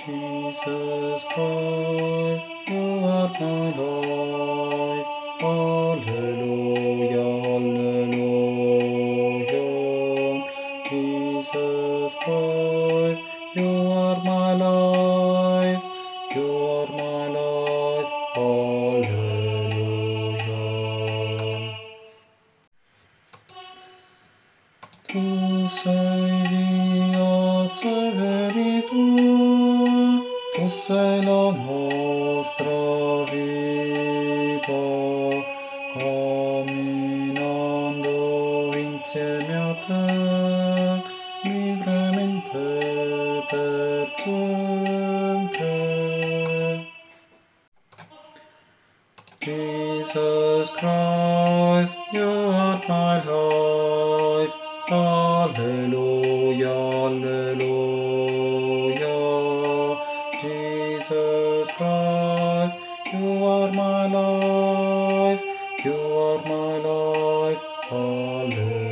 Jesus Christ, you are my life. Hallelujah, hallelujah. Jesus Christ, you are my life. You are my life. Hallelujah. Tu sei via verità, tu sei la nostra vita, camminando insieme a te, livremente per sempre. Jesus Christ, you are my life. Hallelujah, hallelujah. Jesus Christ, you are my life. You are my life. Hallelujah.